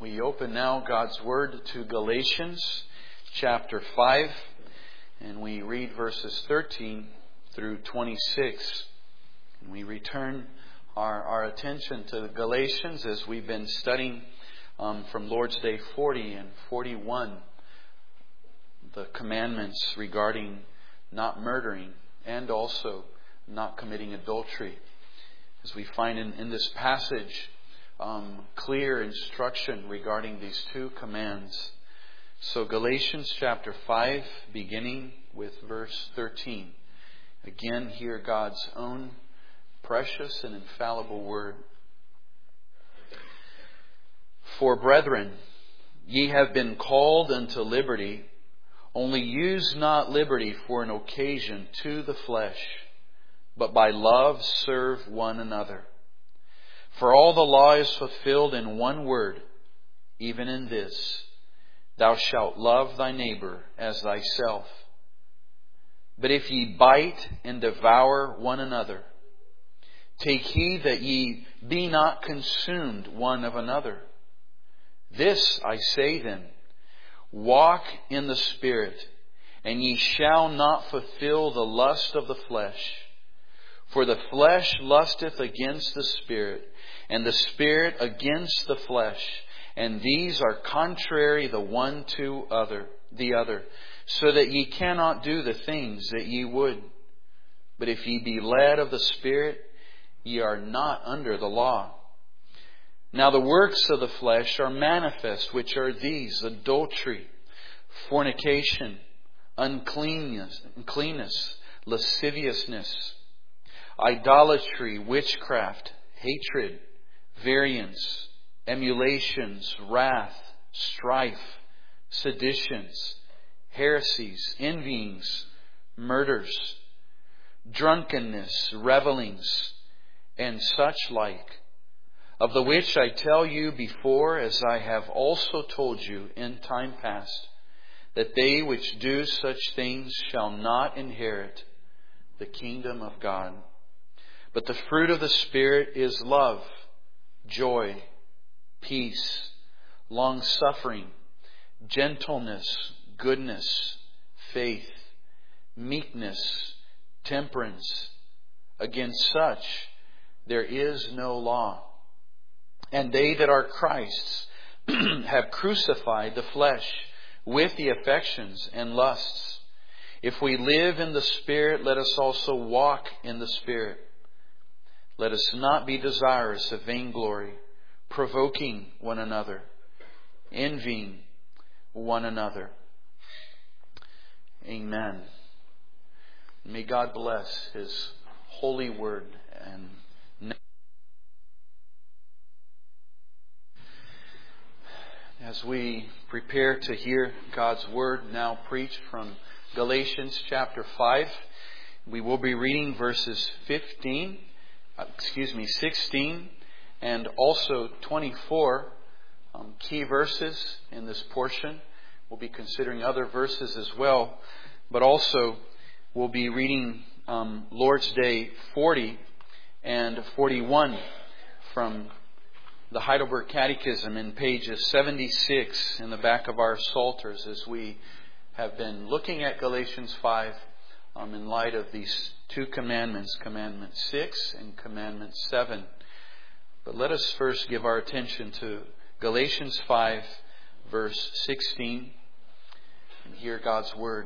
We open now God's Word to Galatians chapter 5, and we read verses 13 through 26. And we return our attention to Galatians as we've been studying from Lord's Day 40 and 41, the commandments regarding not murdering and also not committing adultery. As we find in this passage, clear instruction regarding these two commands. So Galatians chapter 5, beginning with verse 13. Again, hear God's own precious and infallible word. For brethren, ye have been called unto liberty, only use not liberty for an occasion to the flesh, but by love serve one another. For all the law is fulfilled in one word, even in this, thou shalt love thy neighbor as thyself. But if ye bite and devour one another, take heed that ye be not consumed one of another. This I say then, walk in the Spirit, and ye shall not fulfill the lust of the flesh. For the flesh lusteth against the Spirit, and the Spirit against the flesh, and these are contrary the one to the other, so that ye cannot do the things that ye would. But if ye be led of the Spirit, ye are not under the law. Now the works of the flesh are manifest, which are these: adultery, fornication, uncleanness, lasciviousness, idolatry, witchcraft, hatred, variance, emulations, wrath, strife, seditions, heresies, envyings, murders, drunkenness, revellings, and such like, of the which I tell you before, as I have also told you in time past, that they which do such things shall not inherit the kingdom of God. But the fruit of the Spirit is love, joy, peace, long-suffering, gentleness, goodness, faith, meekness, temperance. Against such there is no law. And they that are Christ's have crucified the flesh with the affections and lusts. If we live in the Spirit, let us also walk in the Spirit. Let us not be desirous of vainglory, provoking one another, envying one another. Amen. May God bless His holy word. And as we prepare to hear God's word now preached from Galatians chapter 5, we will be reading verses 16 and also 24, key verses in this portion. We'll be considering other verses as well, but also we'll be reading Lord's Day 40 and 41 from the Heidelberg Catechism in pages 76 in the back of our psalters, as we have been looking at Galatians 5 in light of these two commandments, Commandment 6 and Commandment 7. But let us first give our attention to Galatians 5, verse 16, and hear God's word.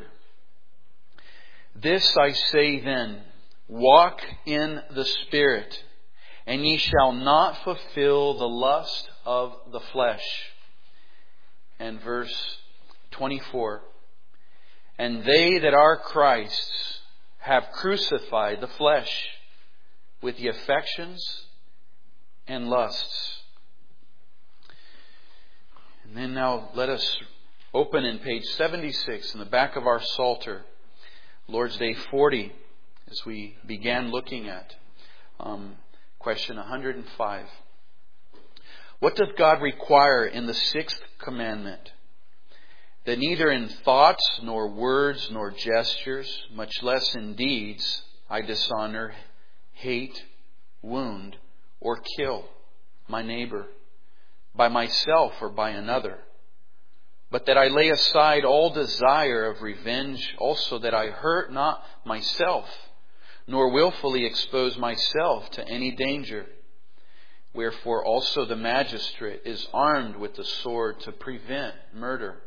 This I say then, walk in the Spirit, and ye shall not fulfill the lust of the flesh. And verse 24, and they that are Christ's have crucified the flesh with the affections and lusts. And then now let us open in page 76 in the back of our Psalter, Lord's Day 40, as we began looking at question 105. What doth God require in the sixth commandment? That neither in thoughts, nor words, nor gestures, much less in deeds, I dishonor, hate, wound, or kill my neighbor, by myself or by another, but that I lay aside all desire of revenge, also that I hurt not myself, nor willfully expose myself to any danger. Wherefore also the magistrate is armed with the sword to prevent murder.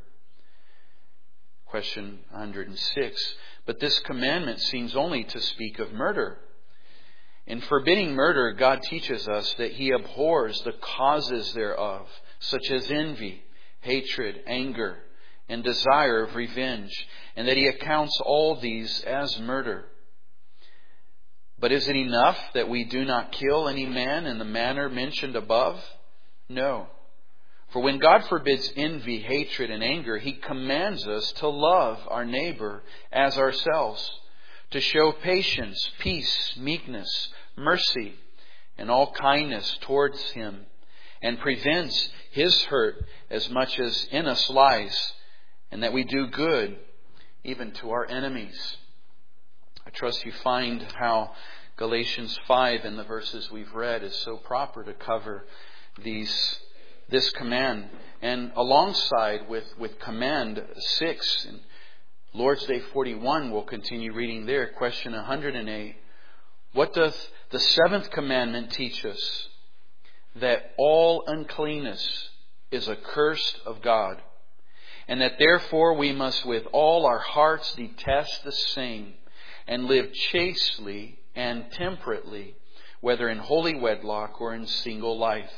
Question 106. But this commandment seems only to speak of murder. In forbidding murder, God teaches us that He abhors the causes thereof, such as envy, hatred, anger, and desire of revenge, and that He accounts all these as murder. But is it enough that we do not kill any man in the manner mentioned above? No. For when God forbids envy, hatred, and anger, He commands us to love our neighbor as ourselves, to show patience, peace, meekness, mercy, and all kindness towards him, and prevents his hurt as much as in us lies, and that we do good even to our enemies. I trust you find how Galatians 5 and the verses we've read is so proper to cover this command. And alongside with command 6, in Lord's Day 41, we'll continue reading there. Question 108. What doth the seventh commandment teach us? That all uncleanness is accursed of God, and that therefore we must with all our hearts detest the same, and live chastely and temperately, whether in holy wedlock or in single life.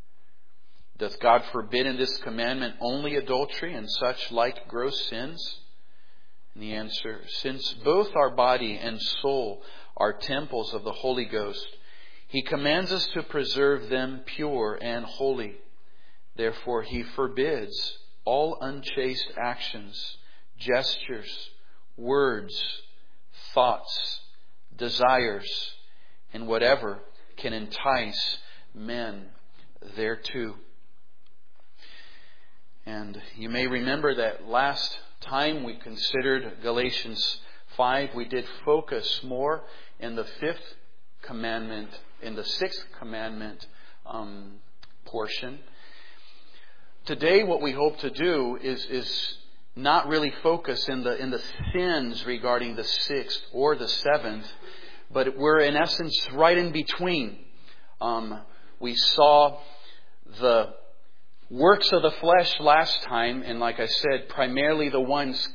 Doth God forbid in this commandment only adultery and such like gross sins? And the answer, since both our body and soul are temples of the Holy Ghost, He commands us to preserve them pure and holy. Therefore He forbids all unchaste actions, gestures, words, thoughts, desires, and whatever can entice men thereto. And you may remember that last time we considered Galatians 5, we did focus more in the fifth commandment, in the sixth commandment portion. Today, what we hope to do is not really focus in the sins regarding the sixth or the seventh, but we're in essence right in between. We saw the works of the flesh last time, and like I said, primarily the ones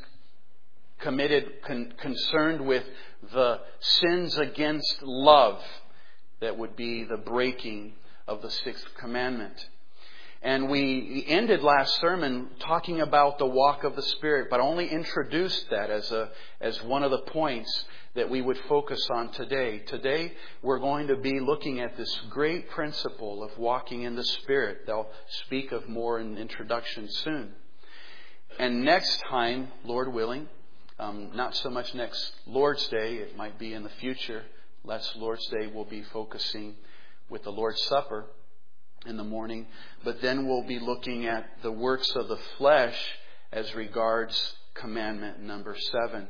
concerned with the sins against love, that would be the breaking of the sixth commandment. And we ended last sermon talking about the walk of the Spirit, but only introduced that as one of the points that we would focus on today. Today, we're going to be looking at this great principle of walking in the Spirit. They'll speak of more in introduction soon. And next time, Lord willing, not so much next Lord's Day, it might be in the future. Last Lord's Day we'll be focusing with the Lord's Supper in the morning. But then we'll be looking at the works of the flesh as regards commandment number 7.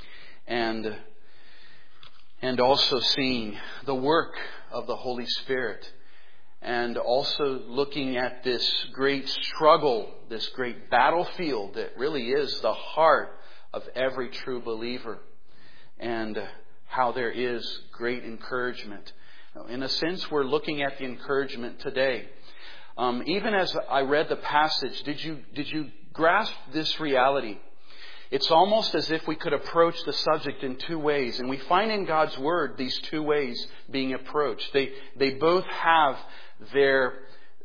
And also seeing the work of the Holy Spirit. And also looking at this great struggle, this great battlefield that really is the heart of every true believer. And how there is great encouragement. In a sense, we're looking at the encouragement today. Even as I read the passage, did you grasp this reality? It's almost as if we could approach the subject in two ways. And we find in God's Word these two ways being approached. They both have their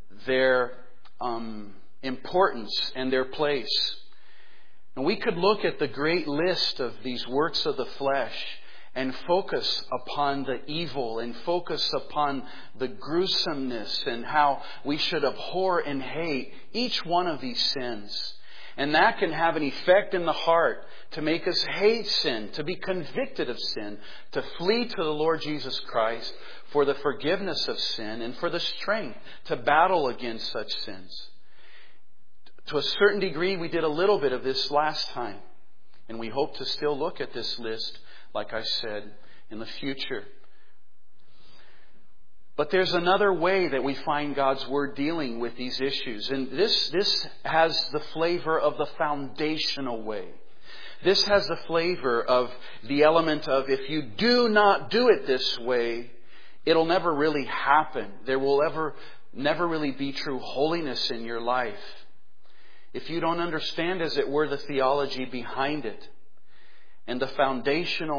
importance and their place. And we could look at the great list of these works of the flesh and focus upon the evil and focus upon the gruesomeness and how we should abhor and hate each one of these sins. And that can have an effect in the heart to make us hate sin, to be convicted of sin, to flee to the Lord Jesus Christ for the forgiveness of sin and for the strength to battle against such sins. To a certain degree, we did a little bit of this last time. And we hope to still look at this list, like I said, in the future. But there's another way that we find God's Word dealing with these issues. And this has the flavor of the foundational way. This has the flavor of the element of, if you do not do it this way, it'll never really happen. There will never really be true holiness in your life. If you don't understand, as it were, the theology behind it and the foundation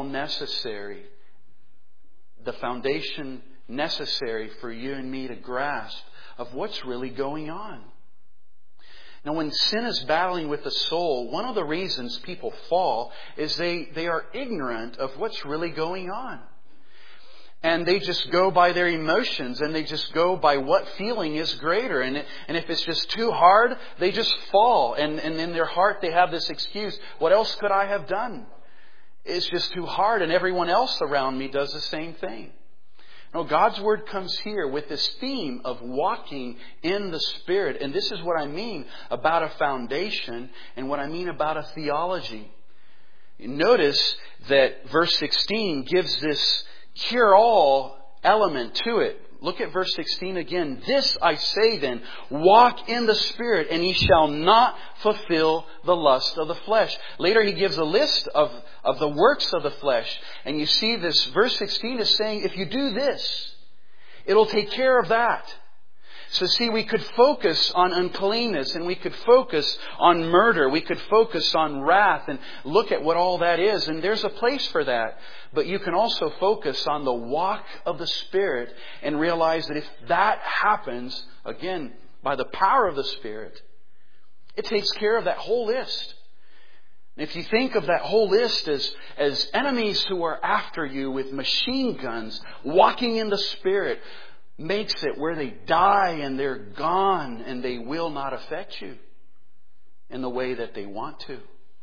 necessary for you and me to grasp of what's really going on. Now, when sin is battling with the soul, one of the reasons people fall is they are ignorant of what's really going on. And they just go by their emotions, and they just go by what feeling is greater. And if it's just too hard, they just fall. And in their heart they have this excuse, what else could I have done? It's just too hard, and everyone else around me does the same thing. No, God's Word comes here with this theme of walking in the Spirit. And this is what I mean about a foundation and what I mean about a theology. Notice that verse 16 gives this cure-all element to it. Look at verse 16 again. This I say then, walk in the Spirit, and ye shall not fulfill the lust of the flesh. Later he gives a list of the works of the flesh. And you see this, verse 16 is saying, if you do this, it'll take care of that. So see, we could focus on uncleanness, and we could focus on murder. We could focus on wrath and look at what all that is. And there's a place for that. But you can also focus on the walk of the Spirit and realize that if that happens, again, by the power of the Spirit, it takes care of that whole list. And if you think of that whole list as enemies who are after you with machine guns, walking in the Spirit makes it where they die and they're gone and they will not affect you in the way that they want to.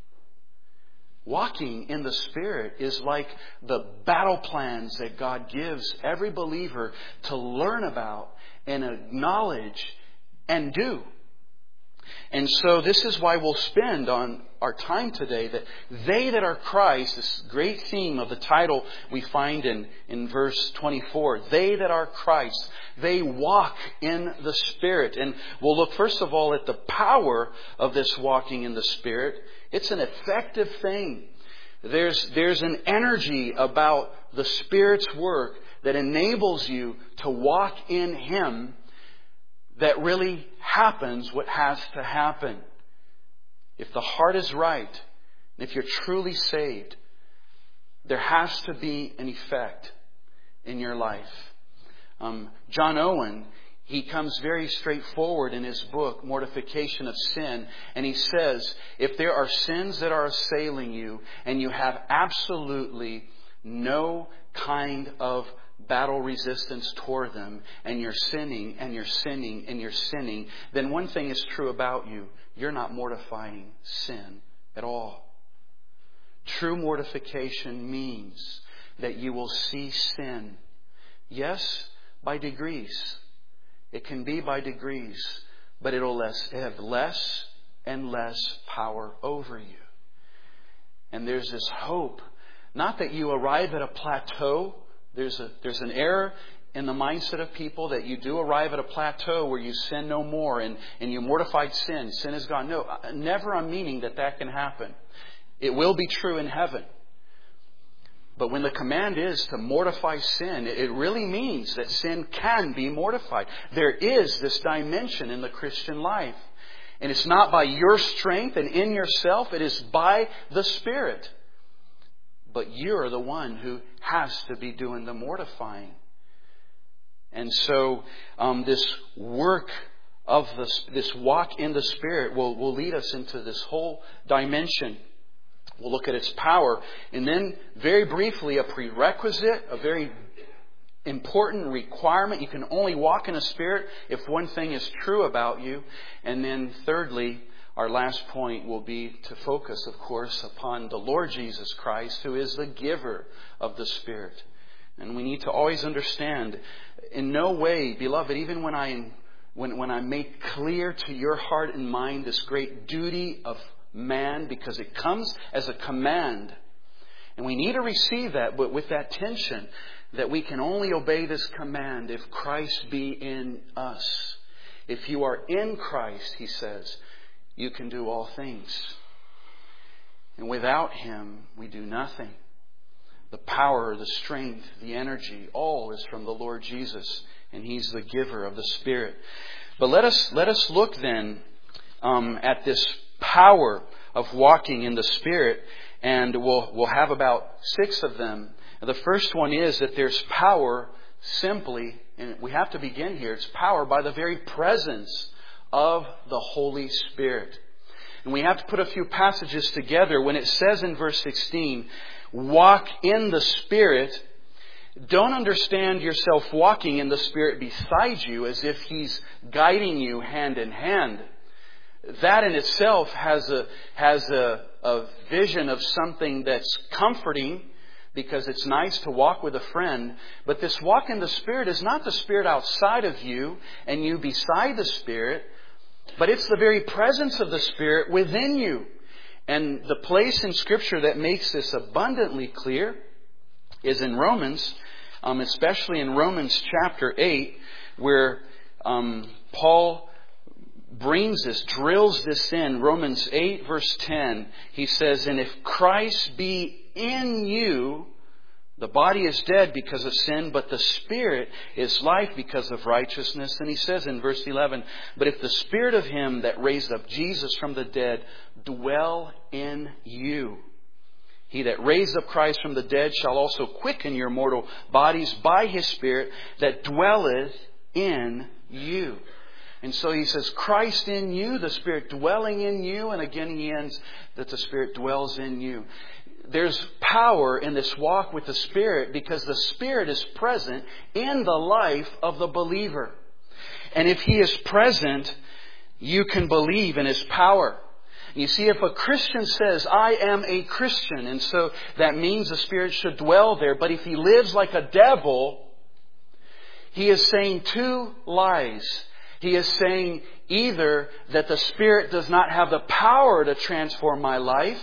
Walking in the Spirit is like the battle plans that God gives every believer to learn about and acknowledge and do. And so this is why we'll spend on our time today, that they that are Christ, this great theme of the title we find in verse 24, they that are Christ, they walk in the Spirit. And we'll look first of all at the power of this walking in the Spirit. It's an effective thing. There's an energy about the Spirit's work that enables you to walk in Him that really happens what has to happen. If the heart is right, and if you're truly saved, there has to be an effect in your life. John Owen, he comes very straightforward in his book, Mortification of Sin, and he says, if there are sins that are assailing you, and you have absolutely no kind of battle resistance toward them, and you're sinning, and you're sinning, and you're sinning, then one thing is true about you. You're not mortifying sin at all. True mortification means that you will see sin. Yes, by degrees. It can be by degrees, but it'll have less and less power over you. And there's this hope. Not that you arrive at a plateau. There's an error in the mindset of people that you do arrive at a plateau where you sin no more and you mortified sin. Sin is gone. No, never I'm meaning that can happen. It will be true in heaven. But when the command is to mortify sin, it really means that sin can be mortified. There is this dimension in the Christian life. And it's not by your strength and in yourself. It is by the Spirit. But you're the one who has to be doing the mortifying. And so this work of this walk in the Spirit will lead us into this whole dimension. We'll look at its power. And then very briefly, a prerequisite, a very important requirement. You can only walk in the Spirit if one thing is true about you. And then thirdly, our last point will be to focus, of course, upon the Lord Jesus Christ, who is the giver of the Spirit. And we need to always understand, in no way, beloved, even when I make clear to your heart and mind this great duty of man, because it comes as a command. And we need to receive that, but with that tension, that we can only obey this command if Christ be in us. If you are in Christ, he says, you can do all things. And without Him, we do nothing. The power, the strength, the energy, all is from the Lord Jesus. And He's the giver of the Spirit. But let us look then at this power of walking in the Spirit. And we'll have about 6 of them. The first one is that there's power simply, and we have to begin here, it's power by the very presence of the Holy Spirit. And we have to put a few passages together. When it says in verse 16, walk in the Spirit, don't understand yourself walking in the Spirit beside you as if He's guiding you hand in hand. That in itself has a vision of something that's comforting, because it's nice to walk with a friend. But this walk in the Spirit is not the Spirit outside of you and you beside the Spirit, but it's the very presence of the Spirit within you. And the place in Scripture that makes this abundantly clear is in Romans, especially in Romans chapter 8, where Paul brings this, drills this in. Romans 8 verse 10, he says, and if Christ be in you, the body is dead because of sin, but the Spirit is life because of righteousness. And he says in verse 11, but if the Spirit of Him that raised up Jesus from the dead dwell in you, He that raised up Christ from the dead shall also quicken your mortal bodies by His Spirit that dwelleth in you. And so he says, Christ in you, the Spirit dwelling in you. And again he ends that the Spirit dwells in you. There's power in this walk with the Spirit because the Spirit is present in the life of the believer. And if He is present, you can believe in His power. You see, if a Christian says, I am a Christian, and so that means the Spirit should dwell there. But if he lives like a devil, he is saying 2 lies. He is saying either that the Spirit does not have the power to transform my life,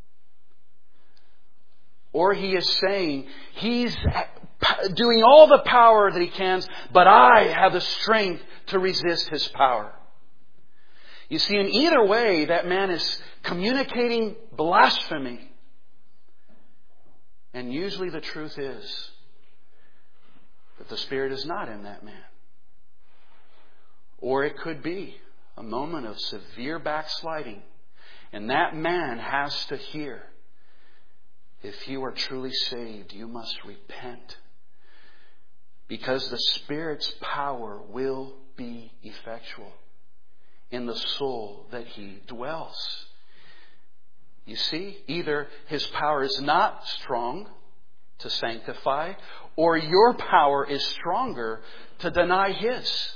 or he is saying He's doing all the power that He can, but I have the strength to resist His power. You see, in either way, that man is communicating blasphemy. And usually the truth is that the Spirit is not in that man. Or it could be a moment of severe backsliding. And that man has to hear, if you are truly saved, you must repent. Because the Spirit's power will be effectual in the soul that He dwells. You see, either His power is not strong to sanctify, or your power is stronger to deny His.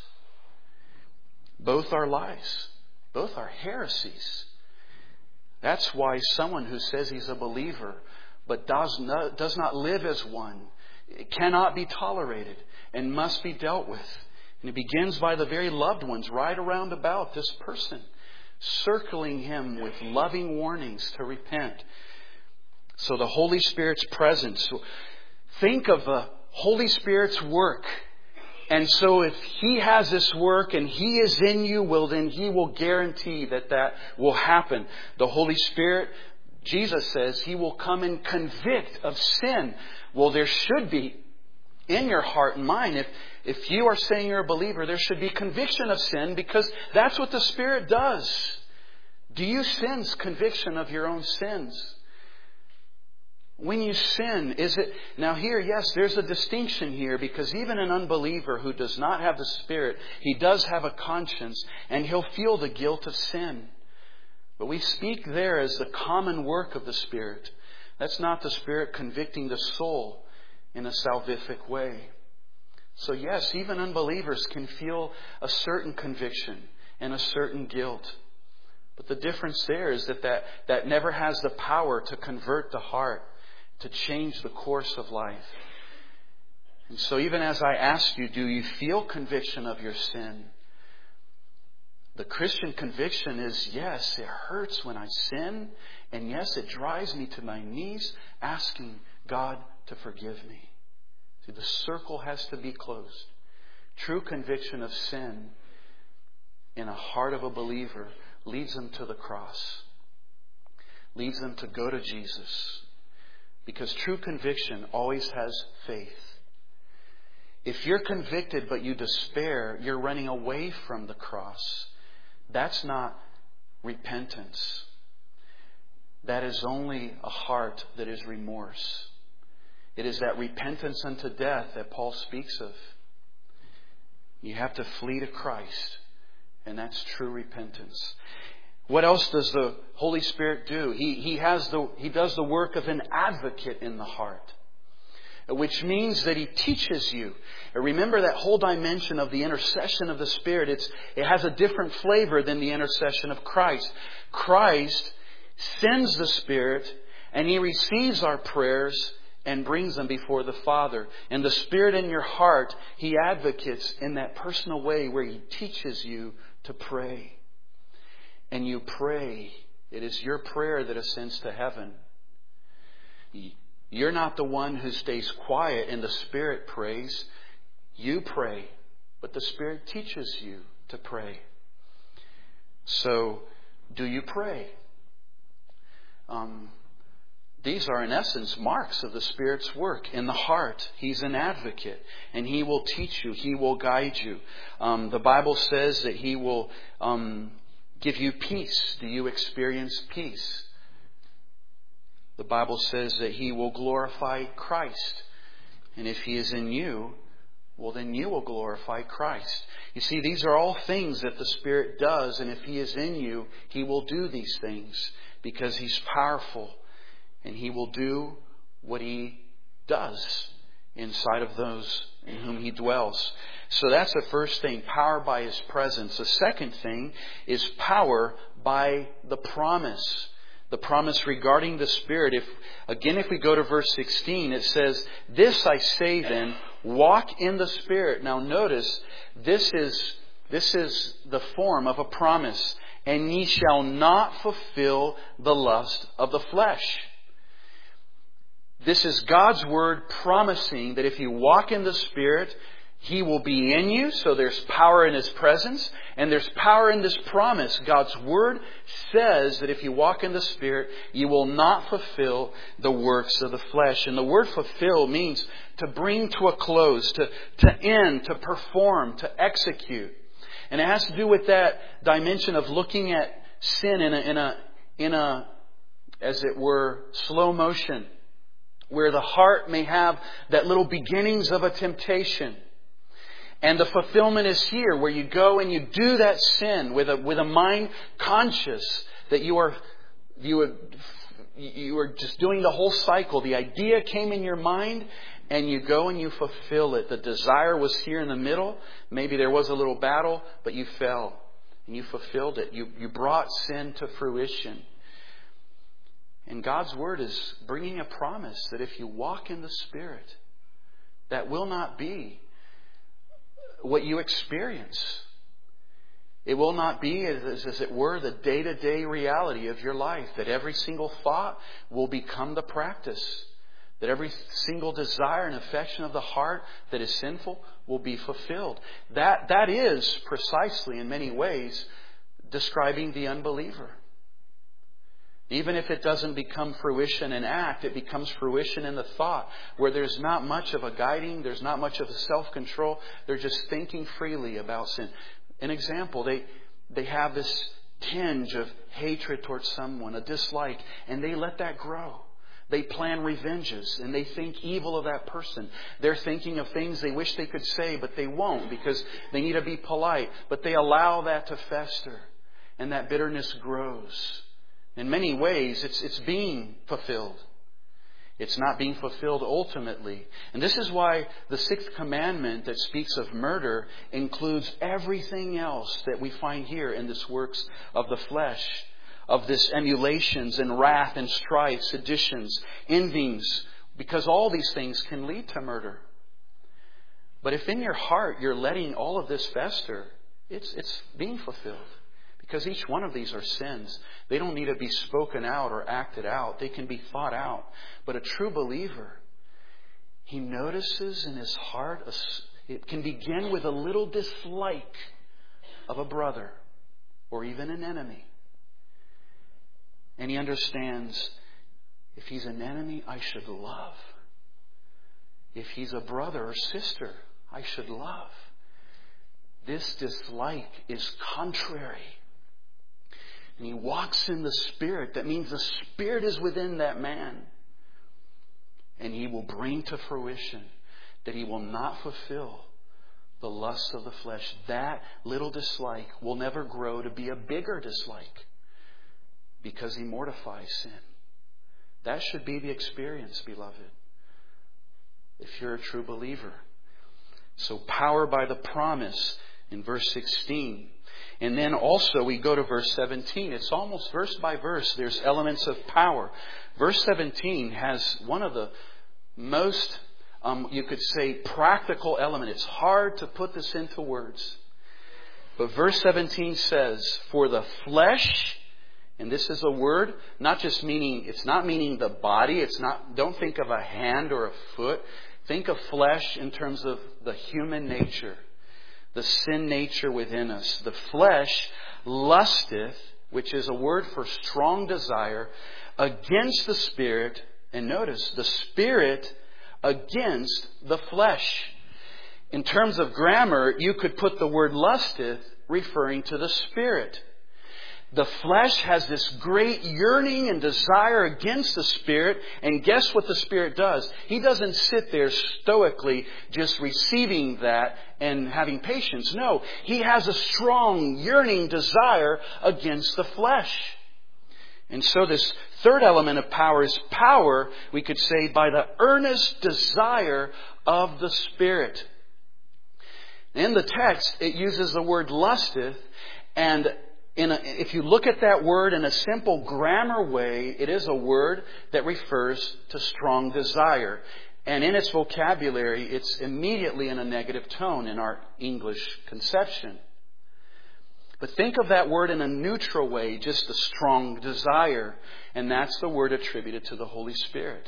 Both are lies. Both are heresies. That's why someone who says he's a believer but does not live as one cannot be tolerated and must be dealt with. And it begins by the very loved ones right around about this person, circling him with loving warnings to repent. So the Holy Spirit's presence. Think of the Holy Spirit's work. And so if He has this work and He is in you, well then He will guarantee that will happen. The Holy Spirit, Jesus says, He will come and convict of sin. Well, there should be in your heart and mind, if you are saying you're a believer, there should be conviction of sin, because that's what the Spirit does. Do you sense conviction of your own sins? When you sin, is it... Now here, yes, there's a distinction here, because even an unbeliever who does not have the Spirit, he does have a conscience, and he'll feel the guilt of sin. But we speak there as the common work of the Spirit. That's not the Spirit convicting the soul in a salvific way. So yes, even unbelievers can feel a certain conviction and a certain guilt. But the difference there is that never has the power to convert the heart, to change the course of life. And so even as I ask you, do you feel conviction of your sin? The Christian conviction is, yes, it hurts when I sin. And yes, it drives me to my knees asking God to forgive me. See, the circle has to be closed. True conviction of sin in a heart of a believer leads them to the cross. Leads them to go to Jesus. Because true conviction always has faith. If you're convicted but you despair, you're running away from the cross. That's not repentance. That is only a heart that is remorse. It is that repentance unto death that Paul speaks of. You have to flee to Christ. And that's true repentance. What else does the Holy Spirit do? He does the work of an advocate in the heart. Which means that He teaches you. Remember that whole dimension of the intercession of the Spirit. It has a different flavor than the intercession of Christ. Christ sends the Spirit and He receives our prayers and brings them before the Father. And the Spirit in your heart, He advocates in that personal way where He teaches you to pray. And you pray. It is your prayer that ascends to heaven. You're not the one who stays quiet and the Spirit prays. You pray, but the Spirit teaches you to pray. So, do you pray? These are in essence marks of the Spirit's work in the heart. He's an advocate and He will teach you. He will guide you. The Bible says that He will give you peace. Do you experience peace? The Bible says that He will glorify Christ. And if He is in you, well then you will glorify Christ. You see, these are all things that the Spirit does. And if He is in you, He will do these things because He's powerful. And He will do what He does inside of those in whom He dwells. So that's the first thing, power by His presence. The second thing is power by the promise. The promise regarding the Spirit. If we go to verse 16, it says, "This I say then, walk in the Spirit." Now notice, this is the form of a promise. "And ye shall not fulfill the lust of the flesh." This is God's Word promising that if you walk in the Spirit, He will be in you. So there's power in His presence. And there's power in this promise. God's Word says that if you walk in the Spirit, you will not fulfill the works of the flesh. And the word fulfill means to bring to a close, to end, to perform, to execute. And it has to do with that dimension of looking at sin in a as it were, slow motion. Where the heart may have that little beginnings of a temptation. And the fulfillment is here, where you go and you do that sin with a mind conscious that you are just doing the whole cycle. The idea came in your mind and you go and you fulfill it. The desire was here in the middle. Maybe there was a little battle, but you fell and you fulfilled it. You brought sin to fruition. And God's Word is bringing a promise that if you walk in the Spirit, that will not be what you experience. It will not be, as it were, the day-to-day reality of your life. That every single thought will become the practice. That every single desire and affection of the heart that is sinful will be fulfilled. That is precisely, in many ways, describing the unbeliever. Even if it doesn't become fruition in act, it becomes fruition in the thought, where there's not much of a guiding, there's not much of a self-control. They're just thinking freely about sin. An example, they have this tinge of hatred towards someone, a dislike, and they let that grow. They plan revenges and they think evil of that person. They're thinking of things they wish they could say, but they won't because they need to be polite. But they allow that to fester, and that bitterness grows. In many ways, it's being fulfilled. It's not being fulfilled ultimately. And this is why the 6th commandment that speaks of murder includes everything else that we find here in this works of the flesh, of this emulations and wrath and strife, seditions, envyings, because all these things can lead to murder. But if in your heart you're letting all of this fester, it's being fulfilled. Because each one of these are sins. They don't need to be spoken out or acted out. They can be thought out. But a true believer, he notices in his heart, it can begin with a little dislike of a brother or even an enemy. And he understands, if he's an enemy, I should love. If he's a brother or sister, I should love. This dislike is contrary. And he walks in the Spirit. That means the Spirit is within that man. And he will bring to fruition that he will not fulfill the lusts of the flesh. That little dislike will never grow to be a bigger dislike because he mortifies sin. That should be the experience, beloved, if you're a true believer. So power by the promise in verse 16. And then also we go to verse 17. It's almost verse by verse. There's elements of power. Verse 17 has one of the most, you could say, practical element. It's hard to put this into words. But verse 17 says, for the flesh, and this is a word, not just meaning, it's not meaning the body. It's not, don't think of a hand or a foot. Think of flesh in terms of the human nature, the sin nature within us. The flesh lusteth, which is a word for strong desire, against the Spirit. And notice, the Spirit against the flesh. In terms of grammar, you could put the word lusteth referring to the Spirit. The flesh has this great yearning and desire against the Spirit. And guess what the Spirit does? He doesn't sit there stoically just receiving that and having patience. No, He has a strong yearning desire against the flesh. And so this third element of power is power, we could say, by the earnest desire of the Spirit. In the text, it uses the word lusteth, and if you look at that word in a simple grammar way, it is a word that refers to strong desire. And in its vocabulary, it's immediately in a negative tone in our English conception. But think of that word in a neutral way, just a strong desire. And that's the word attributed to the Holy Spirit.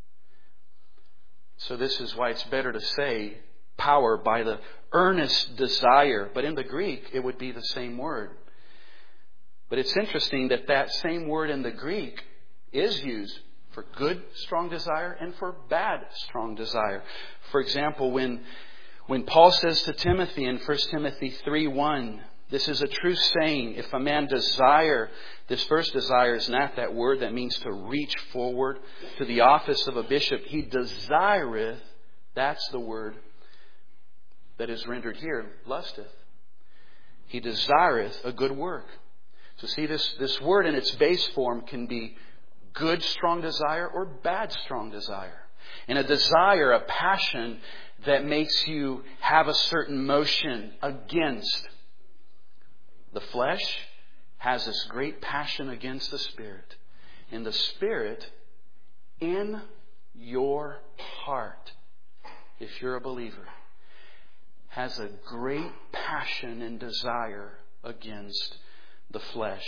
So this is why it's better to say power by the earnest desire. But in the Greek, it would be the same word. But it's interesting that that same word in the Greek is used for good, strong desire and for bad, strong desire. For example, when Paul says to Timothy in 1 Timothy 3:1, this is a true saying, if a man desire, this first desire is not that word that means to reach forward to the office of a bishop. He desireth, that's the word that is rendered here, lusteth. He desireth a good work. So see, this word in its base form can be good, strong desire or bad, strong desire. And a desire, a passion that makes you have a certain motion against. The flesh has this great passion against the Spirit. And the Spirit in your heart, if you're a believer, has a great passion and desire against the flesh.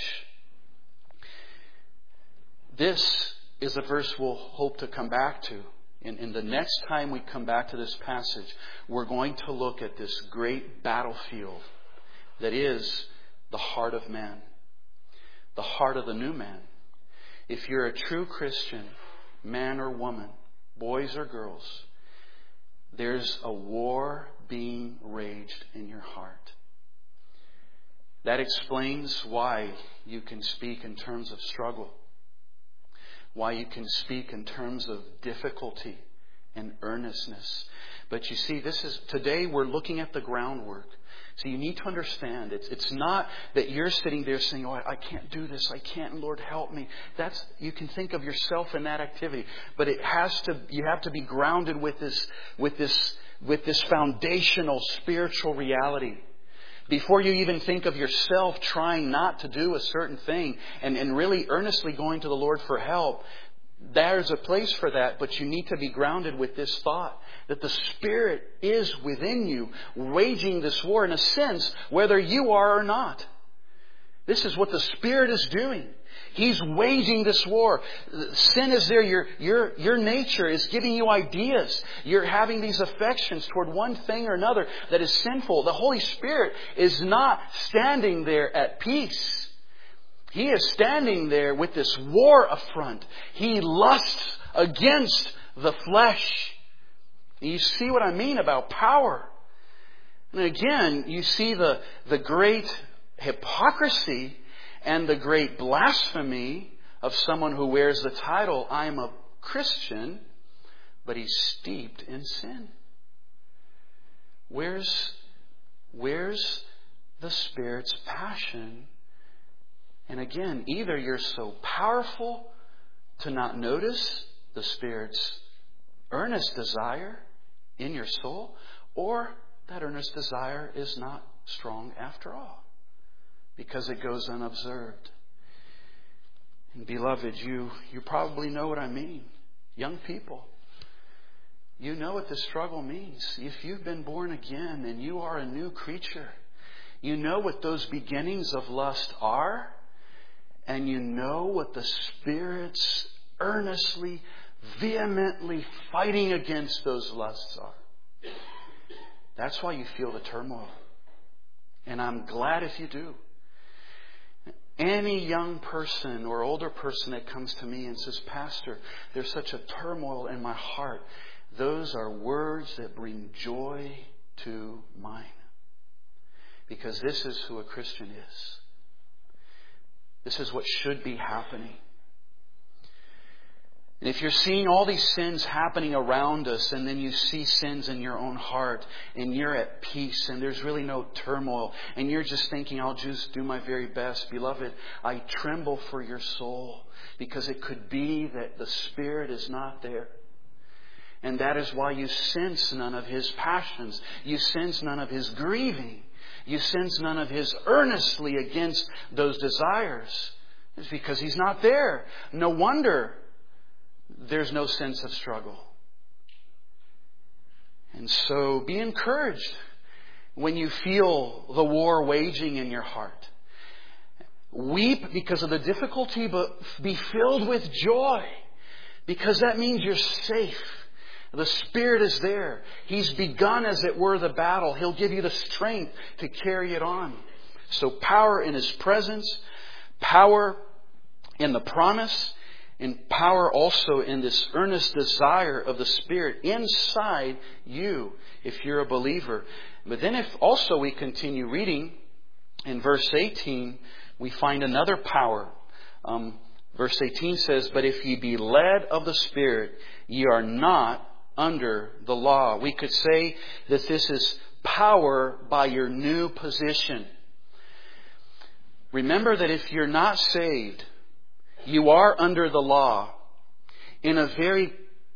This is a verse we'll hope to come back to. And the next time we come back to this passage, we're going to look at this great battlefield that is the heart of man, the heart of the new man. If you're a true Christian, man or woman, boys or girls, there's a war being raged in your heart. That explains why you can speak in terms of struggle, why you can speak in terms of difficulty and earnestness. But you see, today we're looking at the groundwork. So you need to understand, it's not that you're sitting there saying, oh, I can't do this, I can't, Lord, help me. You can think of yourself in that activity. But you have to be grounded with this foundational spiritual reality. Before you even think of yourself trying not to do a certain thing and really earnestly going to the Lord for help, there's a place for that, but you need to be grounded with this thought that the Spirit is within you, waging this war in a sense, whether you are or not. This is what the Spirit is doing. He's waging this war. Sin is there. Your nature is giving you ideas. You're having these affections toward one thing or another that is sinful. The Holy Spirit is not standing there at peace. He is standing there with this war affront. He lusts against the flesh. You see what I mean about power. And again, you see the great hypocrisy and the great blasphemy of someone who wears the title, I am a Christian, but he's steeped in sin. Where's the Spirit's passion? And again, either you're so powerful to not notice the Spirit's earnest desire in your soul, or that earnest desire is not strong after all, because it goes unobserved. And beloved, you probably know what I mean. Young people, you know what this struggle means. If you've been born again and you are a new creature, you know what those beginnings of lust are, and you know what the Spirit's earnestly, vehemently fighting against those lusts are. That's why you feel the turmoil. And I'm glad if you do. Any young person or older person that comes to me and says, Pastor, there's such a turmoil in my heart. Those are words that bring joy to mine. Because this is who a Christian is. This is what should be happening. And if you're seeing all these sins happening around us, and then you see sins in your own heart, and you're at peace, and there's really no turmoil, and you're just thinking, I'll just do my very best. Beloved, I tremble for your soul, because it could be that the Spirit is not there. And that is why you sense none of His passions. You sense none of His grieving. You sense none of His earnestly against those desires. It's because He's not there. No wonder there's no sense of struggle. And so be encouraged when you feel the war waging in your heart. Weep because of the difficulty, but be filled with joy, because that means you're safe. The Spirit is there. He's begun, as it were, the battle. He'll give you the strength to carry it on. So power in His presence, power in the promise, and power also in this earnest desire of the Spirit inside you, if you're a believer. But then if also we continue reading, in verse 18, we find another power. Verse 18 says, But if ye be led of the Spirit, ye are not under the law. We could say that this is power by your new position. Remember that if you're not saved, you are under the law in a very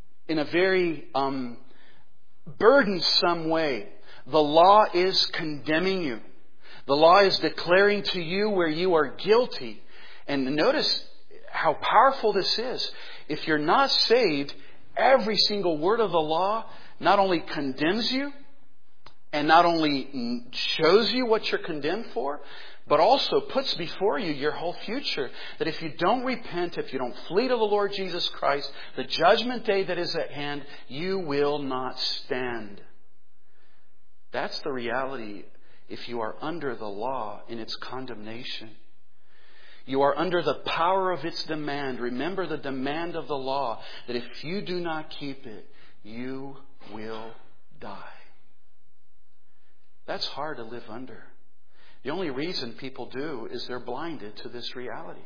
burdensome way. The law is condemning you. The law is declaring to you where you are guilty. And notice how powerful this is. If you're not saved, every single word of the law not only condemns you and not only shows you what you're condemned for, but also puts before you your whole future. That if you don't repent, if you don't flee to the Lord Jesus Christ, the judgment day that is at hand, you will not stand. That's the reality if you are under the law in its condemnation. You are under the power of its demand. Remember the demand of the law, that if you do not keep it, you will die. That's hard to live under. The only reason people do is they're blinded to this reality.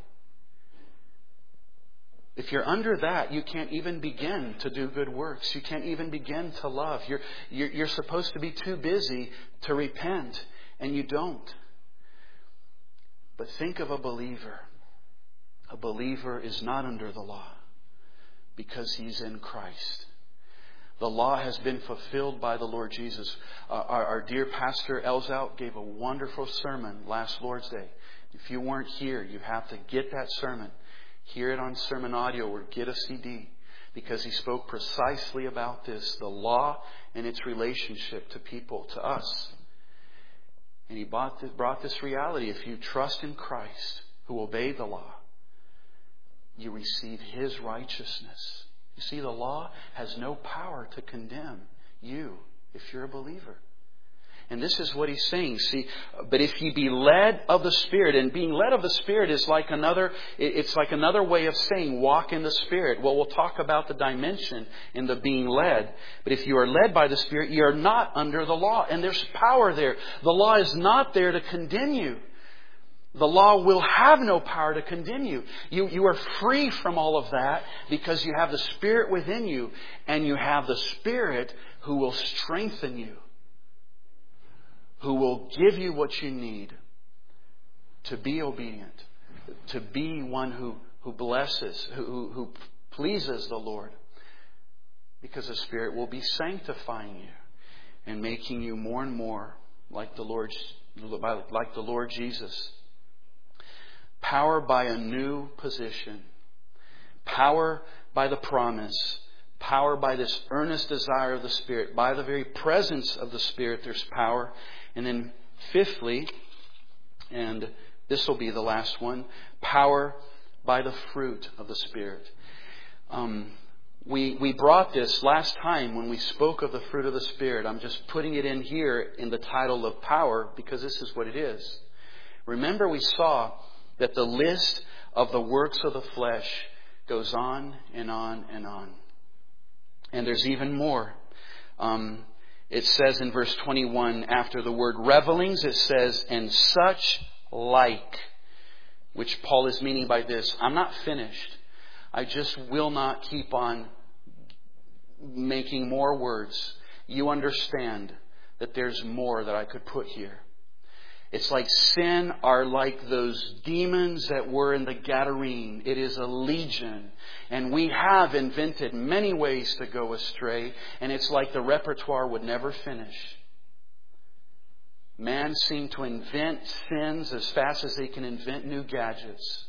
If you're under that, you can't even begin to do good works. You can't even begin to love. You're supposed to be too busy to repent, and you don't. But think of a believer. A believer is not under the law because he's in Christ. The law has been fulfilled by the Lord Jesus. Our dear Pastor Elzout gave a wonderful sermon last Lord's Day. If you weren't here, you have to get that sermon. Hear it on sermon audio or get a CD, because he spoke precisely about this, the law and its relationship to people, to us. And he brought this reality. If you trust in Christ, who obeyed the law, you receive His righteousness. You see, the law has no power to condemn you if you're a believer. And this is what he's saying. See, but if ye be led of the Spirit, and being led of the Spirit is like another way of saying walk in the Spirit. Well, we'll talk about the dimension in the being led. But if you are led by the Spirit, you are not under the law. And there's power there. The law is not there to condemn you. The law will have no power to condemn you. You are free from all of that because you have the Spirit within you, and you have the Spirit who will strengthen you, who will give you what you need to be obedient, to be one who blesses, who pleases the Lord. Because the Spirit will be sanctifying you and making you more and more like the Lord Jesus. Power by a new position. Power by the promise. Power by this earnest desire of the Spirit. By the very presence of the Spirit, there's power. And then fifthly, and this will be the last one, power by the fruit of the Spirit. We brought this last time when we spoke of the fruit of the Spirit. I'm just putting it in here in the title of power because this is what it is. Remember, we saw that the list of the works of the flesh goes on and on and on. And there's even more. It says in verse 21, after the word revelings, it says, and such like, which Paul is meaning by this. I'm not finished. I just will not keep on making more words. You understand that there's more that I could put here. It's like sin are like those demons that were in the Gadarene. It is a legion. And we have invented many ways to go astray. And it's like the repertoire would never finish. Man seemed to invent sins as fast as they can invent new gadgets.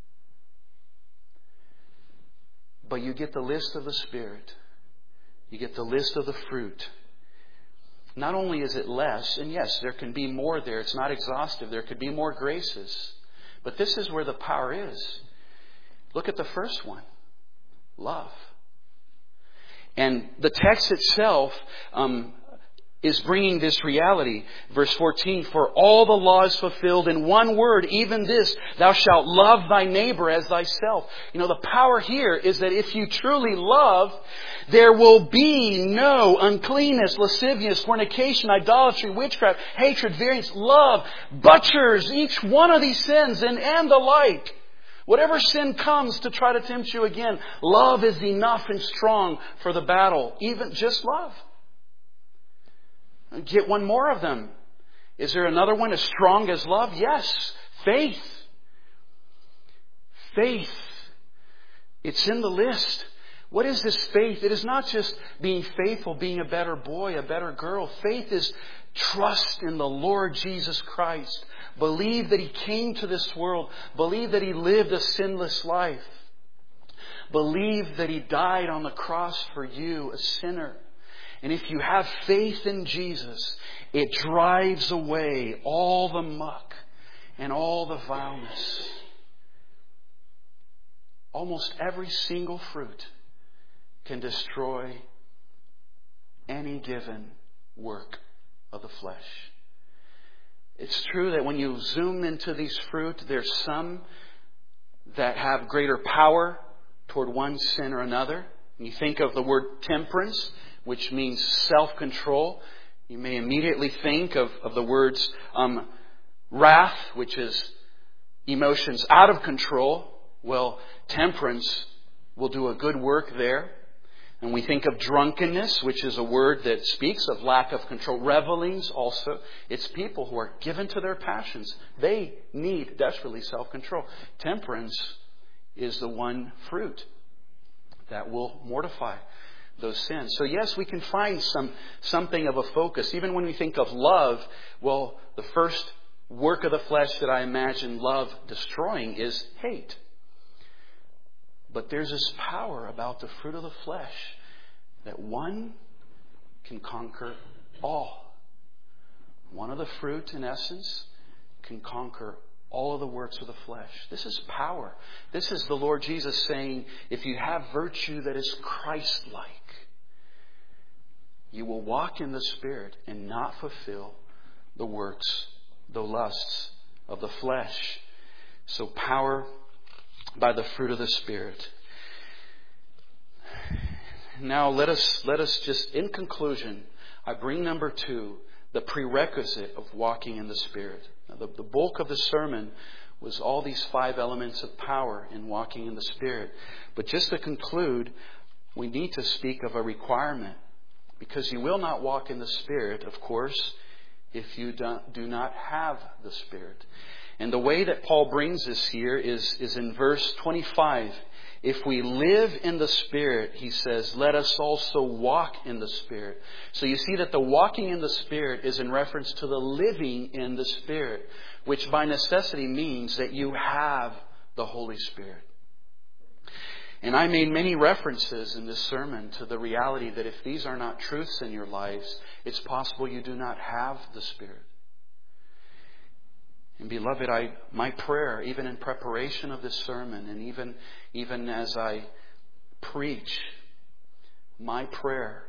But you get the list of the Spirit. You get the list of the fruit. Not only is it less, and yes, there can be more there. It's not exhaustive. There could be more graces. But this is where the power is. Look at the first one. Love. And the text itself is bringing this reality. Verse 14, for all the law is fulfilled in one word, even this, thou shalt love thy neighbor as thyself. You know, the power here is that if you truly love, there will be no uncleanness, lasciviousness, fornication, idolatry, witchcraft, hatred, variance, love, butchers, each one of these sins and the like. Whatever sin comes to try to tempt you again, love is enough and strong for the battle. Even just love. Get one more of them. Is there another one as strong as love? Yes. Faith. Faith. It's in the list. What is this faith? It is not just being faithful, being a better boy, a better girl. Faith is trust in the Lord Jesus Christ. Believe that He came to this world. Believe that He lived a sinless life. Believe that He died on the cross for you, a sinner. And if you have faith in Jesus, it drives away all the muck and all the vileness. Almost every single fruit can destroy any given work of the flesh. It's true that when you zoom into these fruit, there's some that have greater power toward one sin or another. When you think of the word temperance, which means self-control, you may immediately think of the words wrath, which is emotions out of control. Well, temperance will do a good work there. And we think of drunkenness, which is a word that speaks of lack of control. Revelings also. It's people who are given to their passions. They need desperately self-control. Temperance is the one fruit that will mortify those sins. So yes, we can find something of a focus. Even when we think of love, well, the first work of the flesh that I imagine love destroying is hate. But there's this power about the fruit of the flesh that one can conquer all. One of the fruit, in essence, can conquer all of the works of the flesh. This is power. This is the Lord Jesus saying, if you have virtue that is Christ-like, you will walk in the Spirit and not fulfill the works, the lusts of the flesh. So power by the fruit of the Spirit. Now let us just, in conclusion, I bring number 2, the prerequisite of walking in the Spirit. Now, the bulk of the sermon was all these 5 elements of power in walking in the Spirit. But just to conclude, we need to speak of a requirement. Because you will not walk in the Spirit, of course, if you do not have the Spirit. And the way that Paul brings this here is in verse 25. If we live in the Spirit, he says, let us also walk in the Spirit. So you see that the walking in the Spirit is in reference to the living in the Spirit, which by necessity means that you have the Holy Spirit. And I made many references in this sermon to the reality that if these are not truths in your lives, it's possible you do not have the Spirit. And beloved, my prayer, even in preparation of this sermon, and even as I preach, my prayer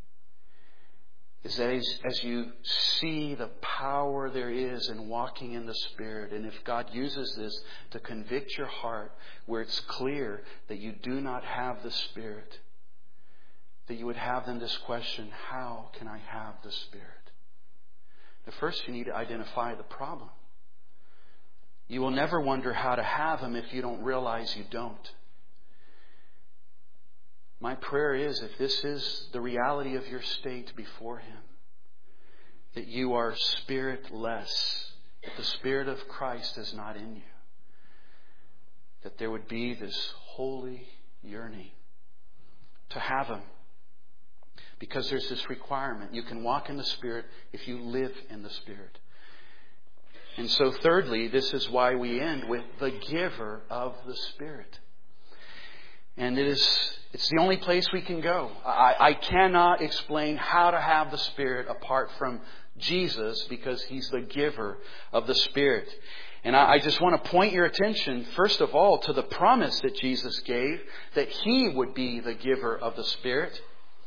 is that as you see the power there is in walking in the Spirit, and if God uses this to convict your heart where it's clear that you do not have the Spirit, that you would have then this question, how can I have the Spirit? Now, first you need to identify the problem. You will never wonder how to have Him if you don't realize you don't. My prayer is, if this is the reality of your state before Him, that you are Spirit-less, that the Spirit of Christ is not in you, that there would be this holy yearning to have Him. Because there's this requirement. You can walk in the Spirit if you live in the Spirit. And so thirdly, this is why we end with the giver of the Spirit. And it's the only place we can go. I cannot explain how to have the Spirit apart from Jesus, because He's the giver of the Spirit. And I just want to point your attention, first of all, to the promise that Jesus gave, that He would be the giver of the Spirit.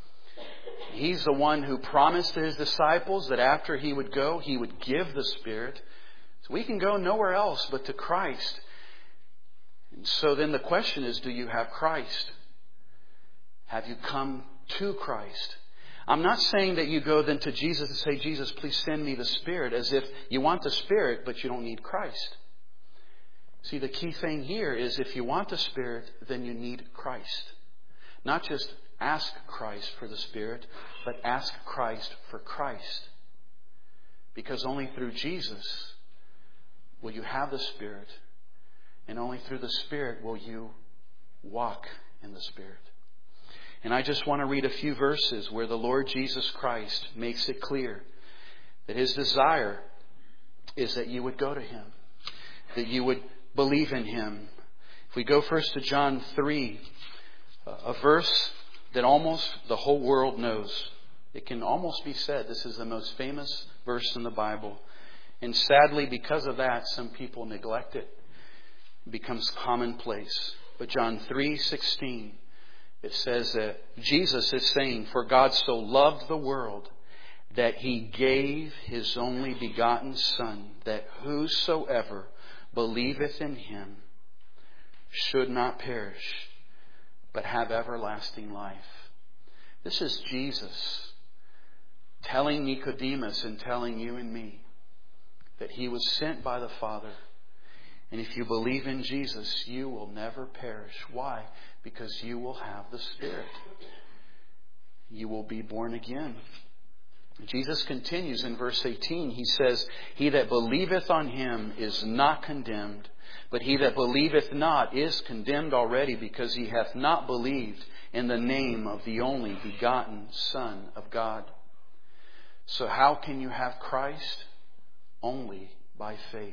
He's the one who promised to His disciples that after He would go, He would give the Spirit. So we can go nowhere else but to Christ. And so then the question is, do you have Christ? Have you come to Christ? I'm not saying that you go then to Jesus and say, Jesus, please send me the Spirit, as if you want the Spirit, but you don't need Christ. See, the key thing here is if you want the Spirit, then you need Christ. Not just ask Christ for the Spirit, but ask Christ for Christ. Because only through Jesus will you have the Spirit, and only through the Spirit will you walk in the Spirit. And I just want to read a few verses where the Lord Jesus Christ makes it clear that His desire is that you would go to Him, that you would believe in Him. If we go first to John 3, a verse that almost the whole world knows. It can almost be said this is the most famous verse in the Bible. And sadly, because of that, some people neglect it. It becomes commonplace. But John 3:16, it says that Jesus is saying, for God so loved the world that He gave His only begotten Son, that whosoever believeth in Him should not perish, but have everlasting life. This is Jesus telling Nicodemus and telling you and me that He was sent by the Father. And if you believe in Jesus, you will never perish. Why? Because you will have the Spirit. You will be born again. Jesus continues in verse 18. He says, he that believeth on Him is not condemned, but he that believeth not is condemned already, because he hath not believed in the name of the only begotten Son of God. So how can you have Christ? Only by faith.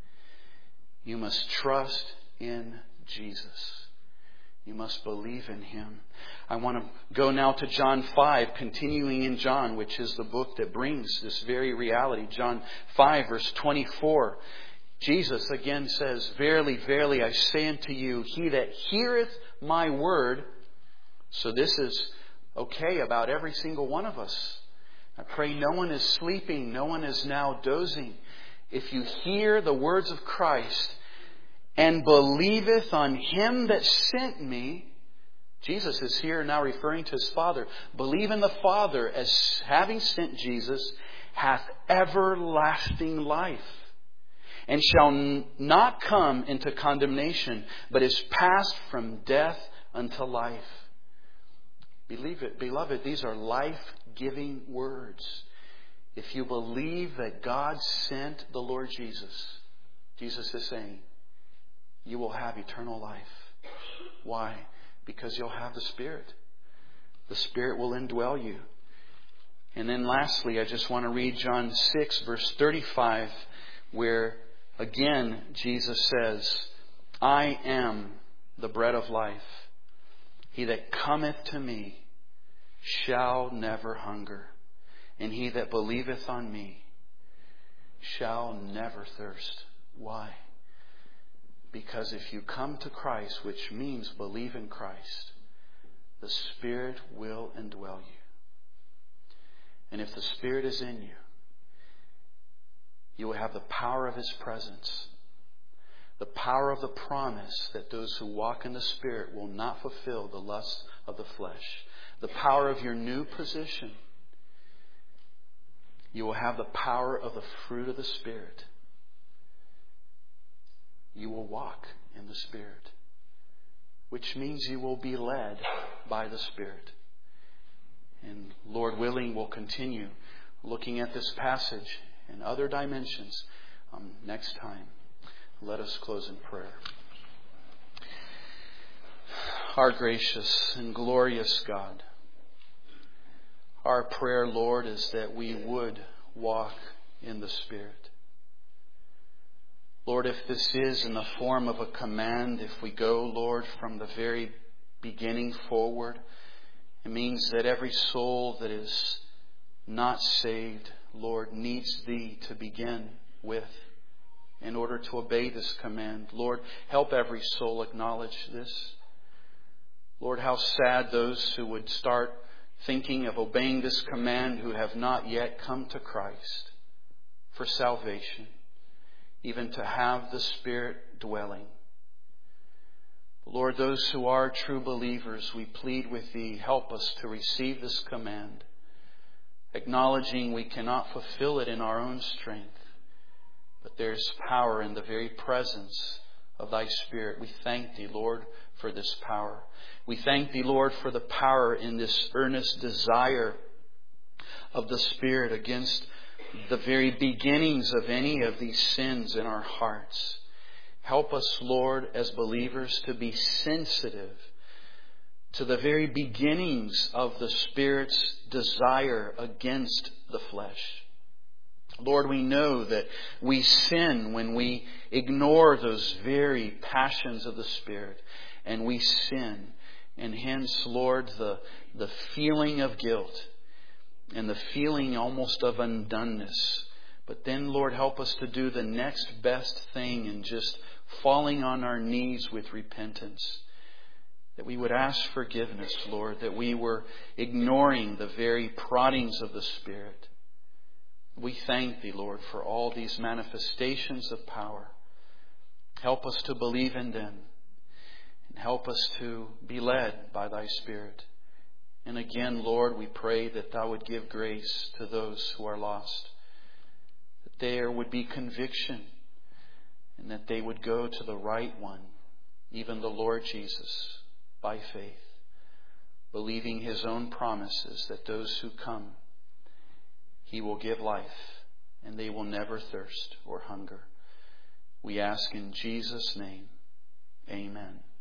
You must trust in Jesus. You must believe in Him. I want to go now to John 5, continuing in John, which is the book that brings this very reality. John 5, verse 24. Jesus again says, "Verily, verily, I say unto you, he that heareth my word," so this is okay about every single one of us. I pray no one is sleeping, no one is now dozing. If you hear the words of Christ and believeth on Him that sent me, Jesus is here now referring to His Father. Believe in the Father as having sent Jesus hath everlasting life, and shall not come into condemnation, but is passed from death unto life. Believe it, beloved, these are life-giving words. If you believe that God sent the Lord Jesus, Jesus is saying, you will have eternal life. Why? Because you'll have the Spirit. The Spirit will indwell you. And then lastly, I just want to read John 6, verse 35, where again Jesus says, "I am the bread of life. He that cometh to me shall never hunger, and he that believeth on me shall never thirst." Why? Because if you come to Christ, which means believe in Christ, the Spirit will indwell you. And if the Spirit is in you, you will have the power of His presence, the power of the promise that those who walk in the Spirit will not fulfill the lusts of the flesh, the power of your new position. You will have the power of the fruit of the Spirit. You will walk in the Spirit, which means you will be led by the Spirit. And Lord willing, we'll continue looking at this passage and other dimensions next time. Let us close in prayer. Our gracious and glorious God, our prayer, Lord, is that we would walk in the Spirit. Lord, if this is in the form of a command, if we go, Lord, from the very beginning forward, it means that every soul that is not saved, Lord, needs Thee to begin with in order to obey this command. Lord, help every soul acknowledge this. Lord, how sad those who would start thinking of obeying this command who have not yet come to Christ for salvation, even to have the Spirit dwelling. Lord, those who are true believers, we plead with Thee, help us to receive this command, acknowledging we cannot fulfill it in our own strength, but there's power in the very presence of Thy Spirit. We thank Thee, Lord, for this power. We thank Thee, Lord, for the power in this earnest desire of the Spirit against the very beginnings of any of these sins in our hearts. Help us, Lord, as believers to be sensitive to the very beginnings of the Spirit's desire against the flesh. Lord, we know that we sin when we ignore those very passions of the Spirit, and we sin. And hence, Lord, the feeling of guilt and the feeling almost of undoneness. But then, Lord, help us to do the next best thing in just falling on our knees with repentance. That we would ask forgiveness, Lord, that we were ignoring the very proddings of the Spirit. We thank Thee, Lord, for all these manifestations of power. Help us to believe in them. And help us to be led by Thy Spirit. And again, Lord, we pray that Thou would give grace to those who are lost. That there would be conviction. And that they would go to the right one, even the Lord Jesus, by faith, believing His own promises that those who come, He will give life, and they will never thirst or hunger. We ask in Jesus' name, amen.